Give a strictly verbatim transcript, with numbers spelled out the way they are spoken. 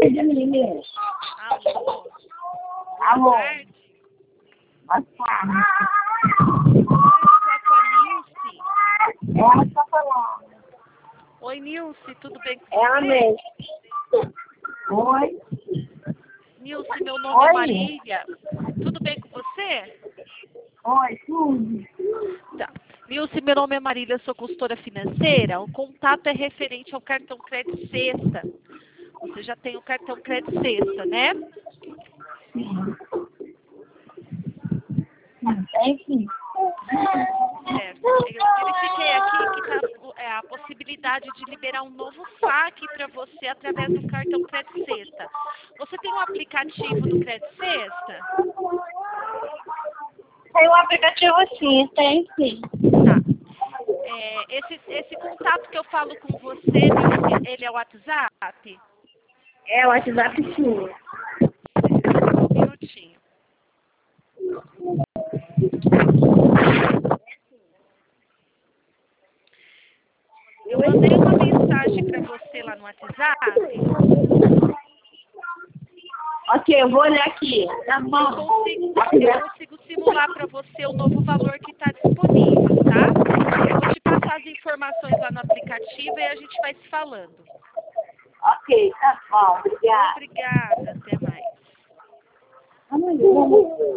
Alô. Alô. Boa tarde. Boa tarde. Oi, com a Nilce. Ela está falando. Oi, Nilce, tudo bem com Ela você? mesmo. Oi. Nilce, meu nome Oi. é Marília. Tudo bem com você? Oi, tudo. Tá. Nilce, meu nome é Marília, sou consultora financeira. O contato é referente ao cartão Crédito Sexta. Você já tem o cartão Crédito Sexta, né? Sim. Tem sim. Certo. Eu verifiquei aqui que tá, é, a possibilidade de liberar um novo saque para você através do cartão Crédito Sexta. Você tem um aplicativo do Crédito Sexta? Tem um aplicativo sim, tem sim. Tá. É, esse, esse contato que eu falo com você, Nilce, ele é o WhatsApp? É o WhatsApp sim. Um minutinho. Eu mandei uma mensagem para você lá no WhatsApp. Ok, eu vou olhar aqui. Tá Eu bom. consigo, eu consigo simular para você o novo valor que está disponível, tá? Eu vou te passar as informações lá no aplicativo e a gente vai se falando. Ok, tá bom. Obrigada. Obrigada, até mais. Vamos.